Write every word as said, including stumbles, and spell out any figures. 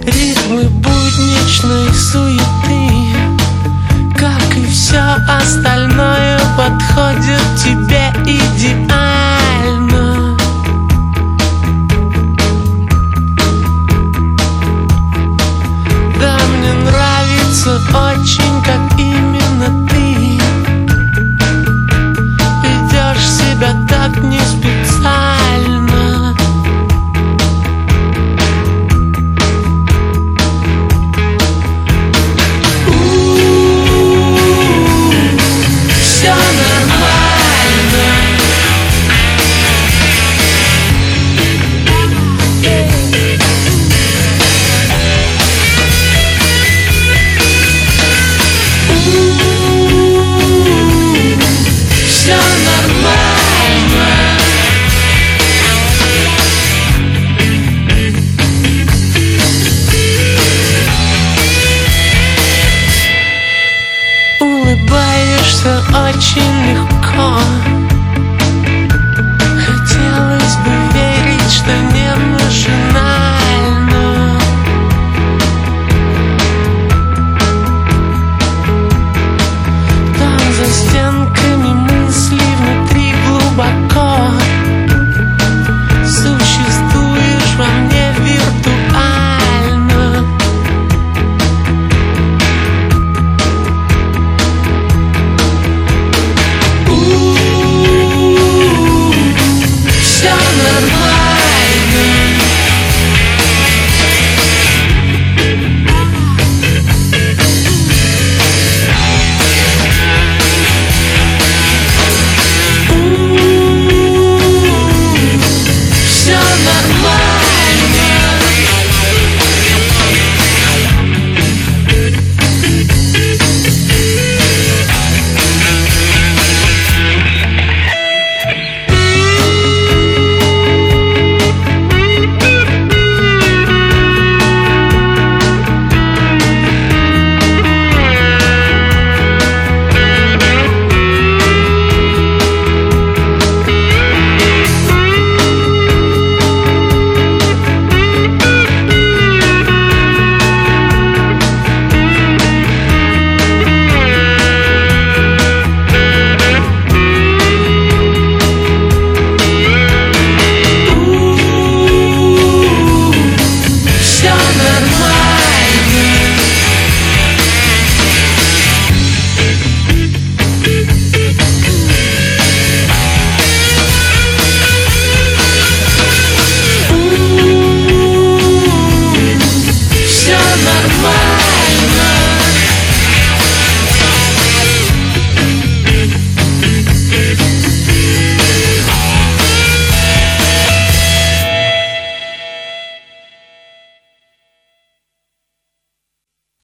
ритмы будничной суеты, как и все остальное, подходит тебе идеально. Да, мне нравится очень, как именно ты ведешь себя так не специально. Все нормально. Все нормально. Улыбаешься очень легко. Хотелось бы верить, что не машинально. Там за стенками мысли внутри глубоко. Существуешь во мне виртуально. Все нормально. Все нормально. Все нормально. Все нормально.